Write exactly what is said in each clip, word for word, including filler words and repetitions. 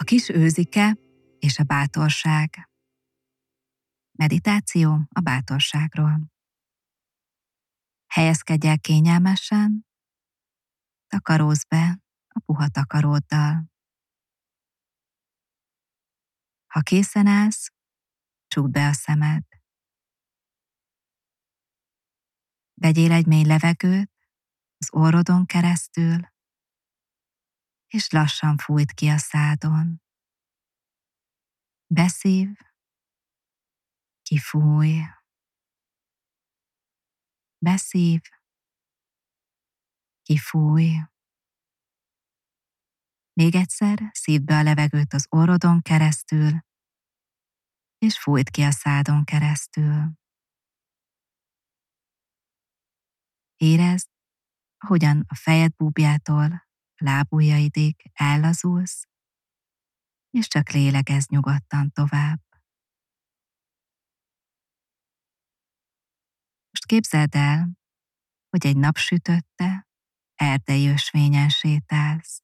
kis őzike és a bátorság. Meditáció a bátorságról. Helyezkedj el kényelmesen, takarózz be a puha takaróddal. Ha készen állsz, csukd be a szemed. Vegyél egy mély levegőt az orrodon keresztül, és lassan fújd ki a szádon. Beszív, kifúj. Beszív, kifúj. Még egyszer szívd be a levegőt az orrodon keresztül, és fújd ki a szádon keresztül. Érezd, ahogyan a fejed búbjától a lábujjaidig ellazulsz, és csak lélegezz nyugodtan tovább. Most képzeld el, hogy egy napsütötte, erdei ösvényen sétálsz.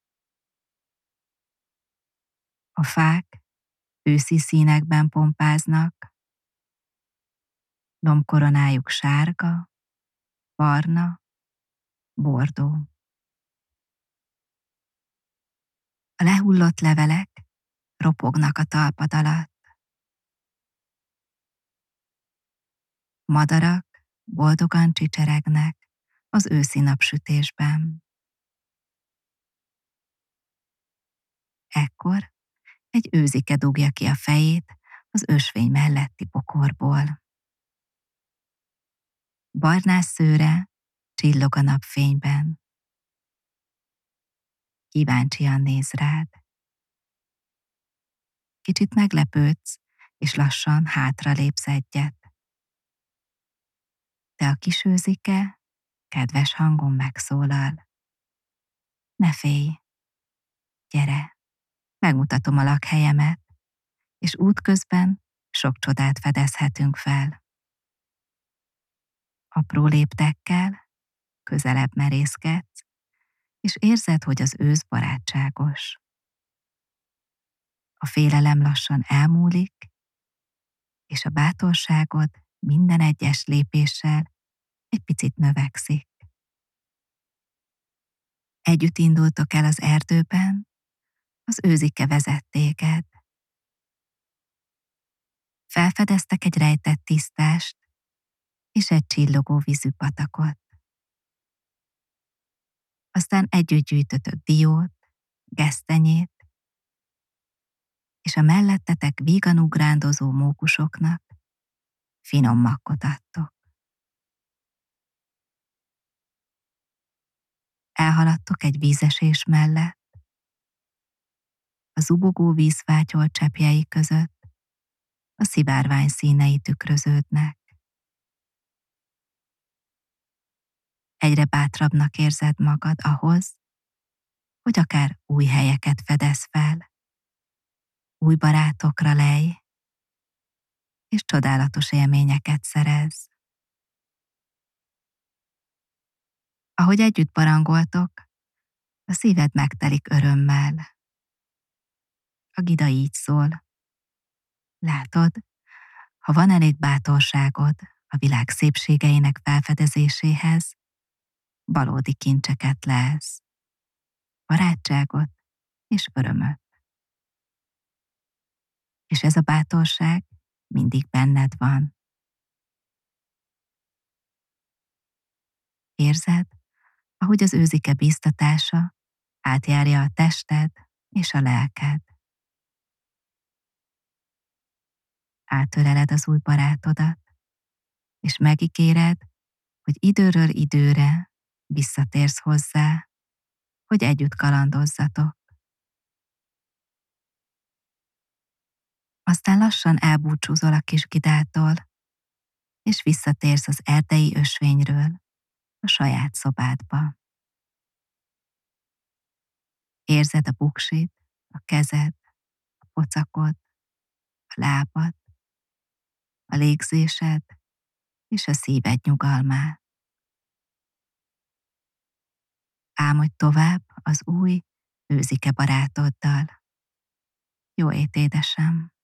A fák őszi színekben pompáznak, lombkoronájuk sárga, barna, bordó. A lehullott levelek ropognak a talpad alatt. Madarak boldogan csicseregnek az őszi napsütésben. Ekkor egy őzike dugja ki a fejét az ösvény melletti bokorból. Barnás szőre csillog a napfényben. Kíváncsian néz rád. Kicsit meglepődsz, és lassan hátra lépsz egyet. De a kis őzike kedves hangon megszólal. Ne félj, gyere, megmutatom a lakhelyemet, és útközben sok csodát fedezhetünk fel. Apró léptekkel közelebb merészkedsz, és érzed, hogy az ősz barátságos. A félelem lassan elmúlik, és a bátorságod minden egyes lépéssel egy picit növekszik. Együtt indultok el az erdőben, az őzike vezet téged. Felfedeztek egy rejtett tisztást és egy csillogó vízű patakot. Aztán együtt gyűjtötök diót, gesztenyét, és a mellettetek vígan ugrándozó mókusoknak finom makkot adtok. Elhaladtok egy vízesés mellett, a zubogó vízfátyol cseppjei között a szivárvány színei tükröződnek. Egyre bátrabbnak érzed magad ahhoz, hogy akár új helyeket fedez fel, új barátokra lejj, és csodálatos élményeket szerez. Ahogy együtt barangoltok, a szíved megtelik örömmel. A gida így szól. Látod, ha van elég bátorságod a világ szépségeinek felfedezéséhez, valódi kincseket lelsz. Barátságot és örömöt. És ez a bátorság mindig benned van. Érzed, ahogy az őzike bíztatása átjárja a tested és a lelked. Átöleled az új barátodat, és megígéred, hogy időről időre visszatérsz hozzá, hogy együtt kalandozzatok. Aztán lassan elbúcsúzol a kis gidától, és visszatérsz az erdei ösvényről a saját szobádba. Érzed a buksit, a kezed, a pocakod, a lábad, a légzésed és a szíved nyugalmát. Álmodj tovább az új őzike barátoddal. Jó ét, édesem!